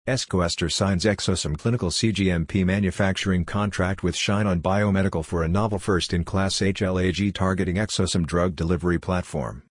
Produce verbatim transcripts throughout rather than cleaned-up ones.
Escoester signs Exosome clinical C G M P manufacturing contract with Shinon Biomedical for a novel first-in-class H L A G targeting exosome drug delivery platform.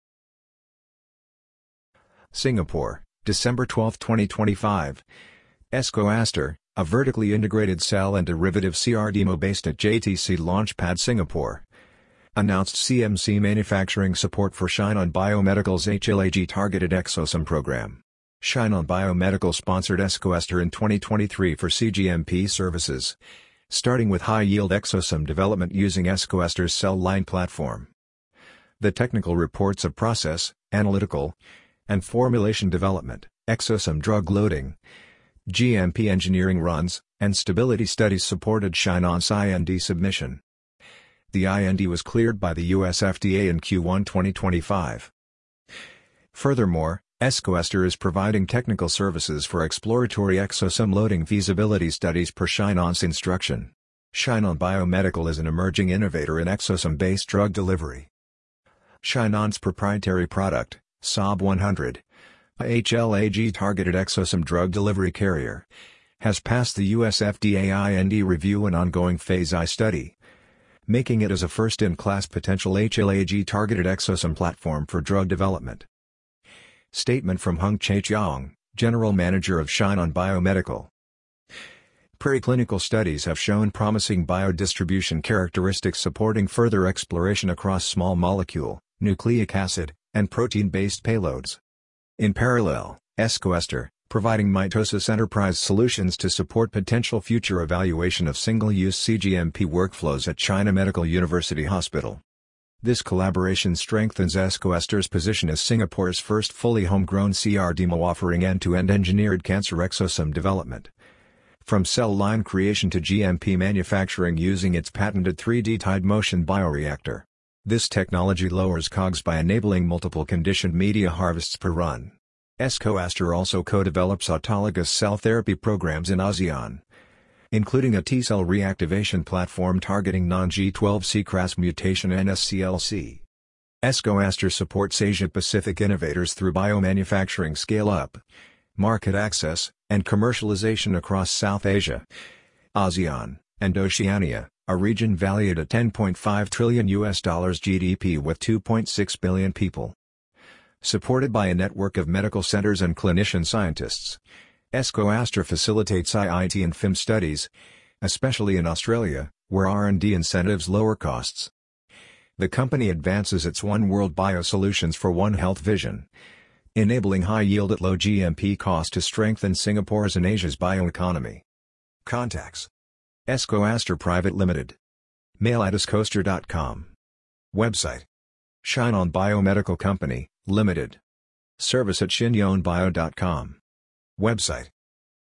Singapore, December twelfth twenty twenty-five. Escoester, a vertically integrated cell and derivative C R D M O based at J T C Launchpad Singapore, announced C M C manufacturing support for Shinon Biomedical's H L A G targeted exosome program. Shinon Biomedical sponsored Escoester in twenty twenty-three for C G M P services, starting with high-yield exosome development using Escoester's cell line platform. The technical reports of process, analytical, and formulation development, exosome drug loading, G M P engineering runs, and stability studies supported Shinon's I N D submission. The I N D was cleared by the U S F D A in Q one twenty twenty-five. Furthermore, Escoester is providing technical services for exploratory exosome loading feasibility studies per Shinon's instruction. Shinon Biomedical is an emerging innovator in exosome-based drug delivery. Shinon's proprietary product, S O B one hundred, a H L A G-targeted exosome drug delivery carrier, has passed the U S F D A I N D review and ongoing Phase I study, making it as a first-in-class potential H L A G-targeted exosome platform for drug development. Statement from Hung Chae-Chiong, General Manager of Shinon Biomedical. Preclinical studies have shown promising biodistribution characteristics supporting further exploration across small molecule, nucleic acid, and protein-based payloads. In parallel, Escoester, providing mitosis enterprise solutions to support potential future evaluation of single-use C G M P workflows at China Medical University Hospital. This collaboration strengthens Escoester's position as Singapore's first fully homegrown C R D M O offering end-to-end engineered cancer exosome development. From cell line creation to G M P manufacturing using its patented three D tide motion bioreactor. This technology lowers COGS by enabling multiple conditioned media harvests per run. Escoester also co-develops autologous cell therapy programs in ASEAN, including a T-cell reactivation platform targeting non G twelve C K R A S mutation N S C L C. Escoester supports Asia-Pacific innovators through biomanufacturing scale-up, market access, and commercialization across South Asia, ASEAN, and Oceania, a region valued at ten point five trillion U S dollars G D P with two point six billion people. Supported by a network of medical centers and clinician scientists, Escoester facilitates I I T and F I M studies, especially in Australia, where R and D incentives lower costs. The company advances its One World Biosolutions for One Health vision, enabling high yield at low G M P cost to strengthen Singapore's and Asia's bioeconomy. Contacts: Escoester Private Limited. Mail at escoester dot com. Website: Shinon Biomedical Company, Limited. Service at shinyonbio dot com. Website: